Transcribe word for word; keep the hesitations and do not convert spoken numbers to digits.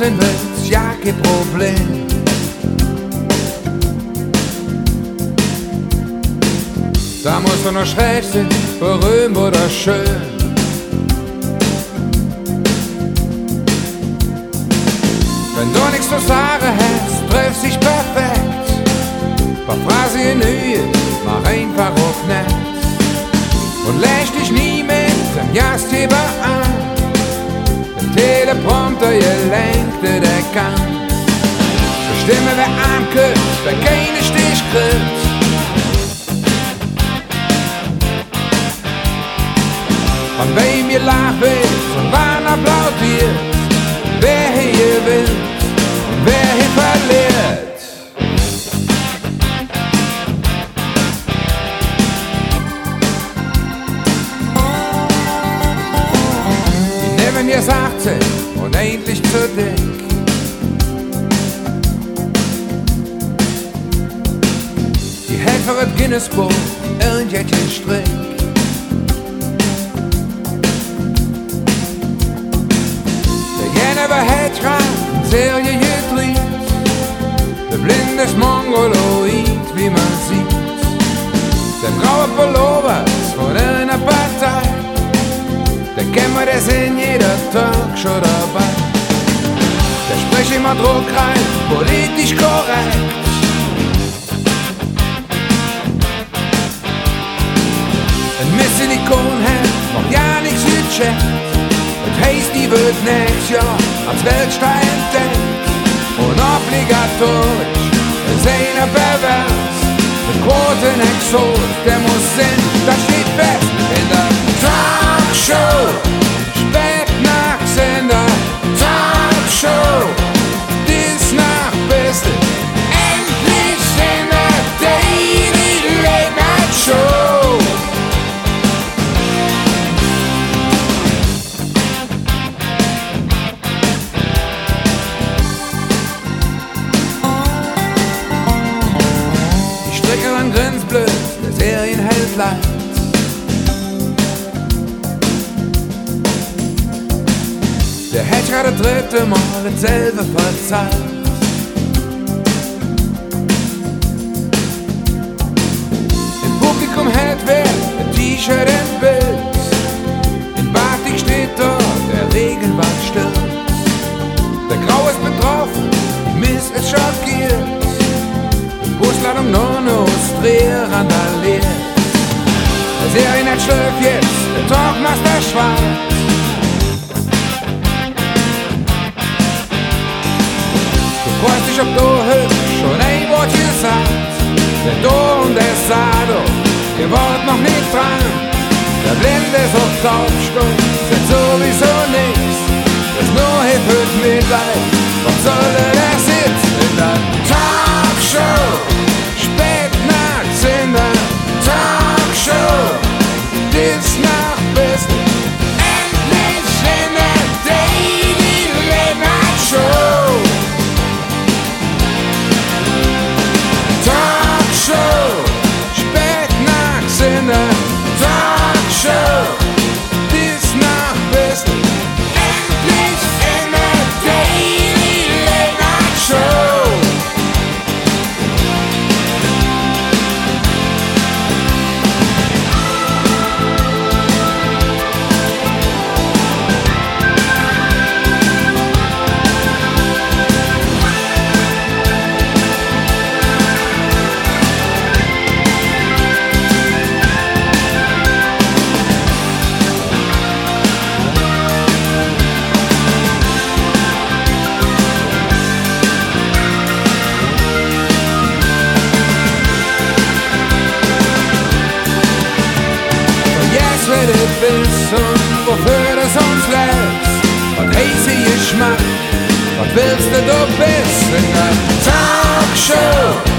sind willst, ja kein Problem. Da musst du noch schräg sein, berühmt oder schön. Wenn du nichts zu sagen hast, triffst dich perfekt. Paar Phrasen in Höhe, mach einfach auf Netz. Und läch dich nie mit dem Gastgeber an. Der Teleprompter gelenkte, der kann bestimmen, wer anküsst, wer keine Stich kriegt. Und wem ihr lacht wird und wann applaudiert, wer hier will und wer hier verliert. Die nehmen jetzt achtzehn und endlich zu dick. Die hält für das Guinness-Buch irgendwelchen Strick. Der hält grad eine Serie gedreht. Der blindes Mongoloid, wie man sieht. Der graue Pullover ist von einer Partei. Der Kämmer, der ist in jeder Talkshow dabei. Der spricht immer druckreif, politisch korrekt. Ein Missilikon hat noch ja nichts gecheckt. Das heißt, die wird nächstes Jahr als Weltstein entdeckt. Und obligatorisch ist einer pervers. Mit großen Exot, der muss sein, das steht fest. In der Talkshow, Spätnachtsender, Talkshow, dies nach Beste. Endlich in der Daily Late Night Show. Ein Grinsblöd, der Serienheld leid. Der hätt gerade dritte Mal dasselbe verzeiht. Im Publikum hält wer ein T-Shirt im Bild. In Batik steht dort, der Regenwald stirbt. Der Grau ist betroffen, die Miss ist schockiert. Busladung Nonos, Dreh randaliert. Der Serienheld schläft jetzt, der Talkmaster schwarz. Du freust dich, ob du hübsch schon ein Wort gesagt. Der Do und der Sado, ihr wollt noch nicht dran. Der Blinde ist auf taubstumm, sind sowieso nix. Das nur Hip hört Mitleid, was soll der Sitz in der Talkshow? Spätnachts in der Talkshow, dies nach Beste. Endlich in der Daily Late Night Show. Talkshow, Spätnachts in der Talkshow, dies nach Beste. Endlich in der Daily Late Night Show. Und wofür das uns lässt, was heiße Geschmack, was willst du, du bist in der Talkshow?